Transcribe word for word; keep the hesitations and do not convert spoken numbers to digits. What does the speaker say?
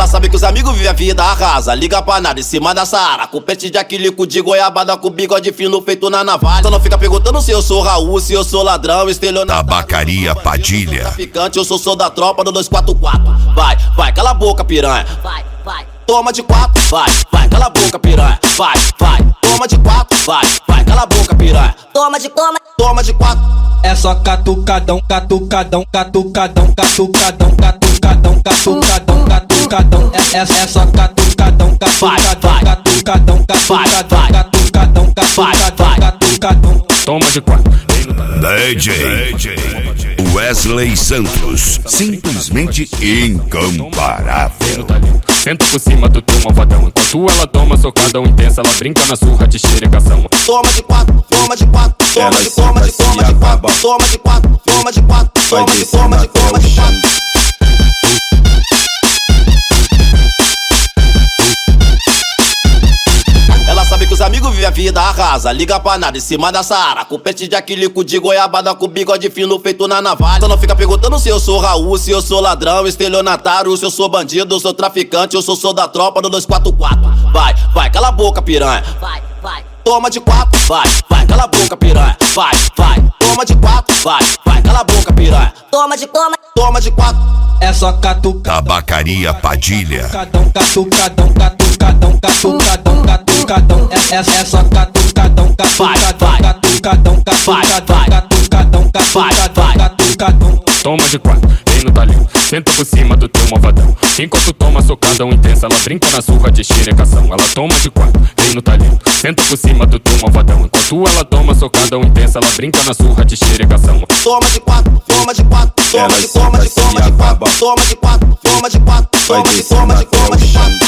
sabe que os amigos vivem a vida arrasa. Liga pra nada em cima da Saara, com pente de aquilico de goiabada, com bigode fino feito na navalha. Só não fica perguntando se eu sou Raul, se eu sou ladrão, estelionatário. Tabacaria Padilha. Traficante, eu sou sou da tropa do dois quatro quatro. Vai, vai, cala a boca, piranha. Vai, vai. Toma de quatro, vai, vai, cala a boca, piranha. Vai, vai, toma de quatro, vai, vai, cala a boca, piranha. Toma de toma. Toma de quatro. É só catucadão, catucadão, catucadão, catucadão, catucadão, catucadão, catucadão. É, é, é só catucadão, catucadão, catucadão, catucadão, catucadão, catucadão, catucadão. Toma de quatro. D J Wesley Santos, simplesmente incomparável. Senta por cima do teu malvadão, enquanto ela toma socadão intensa, ela brinca na surra de xeregação. Toma de quatro, toma de quatro, toma de, toma de, toma de quatro, toma de quatro, toma de quatro, toma de, toma de, toma de quatro. Ela sabe que os amigos vivem a vida arrasa. Liga pra nada em cima da Saara, com pente de aquilico de goiabada, com bigode fino feito na navalha. Só não fica perguntando se eu sou Raul, se eu sou ladrão, estelionatário, se eu sou bandido, eu sou traficante, eu sou sou da tropa do dois quatro quatro. Vai, vai, cala a boca, piranha. Vai, vai. Toma de quatro, vai, vai, cala a boca, piranha. Vai, vai, toma de quatro, vai, vai, cala a boca, piranha. Toma de toma. Toma de quatro. É só catucadão, Tabacaria Padilha. catucadão, catucadão, catucadão, catucadão, catucadão. É, é, é só catucadão, catucadão, catucadão, catucadão, catucadão, catucadão, catucadão. Toma de quatro, vem no talhão, senta por cima do teu malvadão. Enquanto toma socadão intensa, ela brinca na surra de xeregação. Ela toma de quatro, vem no talhão, senta por cima do teu malvadão. Enquanto ela toma socadão intensa, ela brinca na surra de xeregação. Toma de quatro, toma de quatro, toma de, toma de, toma de quatro, toma de quatro, toma de quatro, toma de, toma de, toma de quatro.